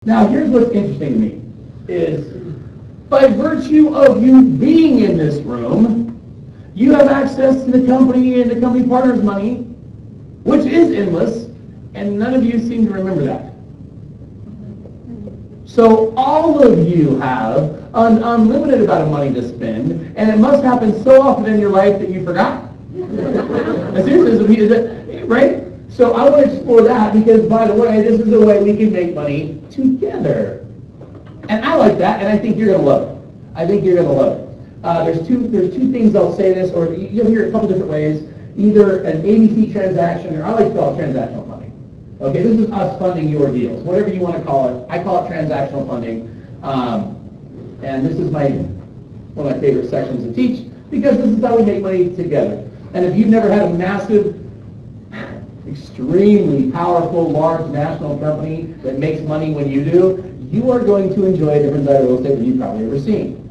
Now, here's what's interesting to me, is by virtue of you being in this room, you have access to the company and the company partners' money, which is endless, and none of you seem to remember that. So all of you have an unlimited amount of money to spend, and it must happen so often in your life that you forgot. Seriously, is it, right? So I want to explore that because, by the way, this is a way we can make money together. And I like that, and I think you're going to love it. I think you're going to love it. There's two things I'll say this, or you'll hear it a couple different ways. Either an ABC transaction, or I like to call it transactional funding. Okay, this is us funding your deals, whatever you want to call it. I call it transactional funding. And this is one of my favorite sections to teach, because this is how we make money together. And if you've never had a massive, extremely powerful, large national company that makes money when you do, you are going to enjoy a different side of real estate than you've probably ever seen.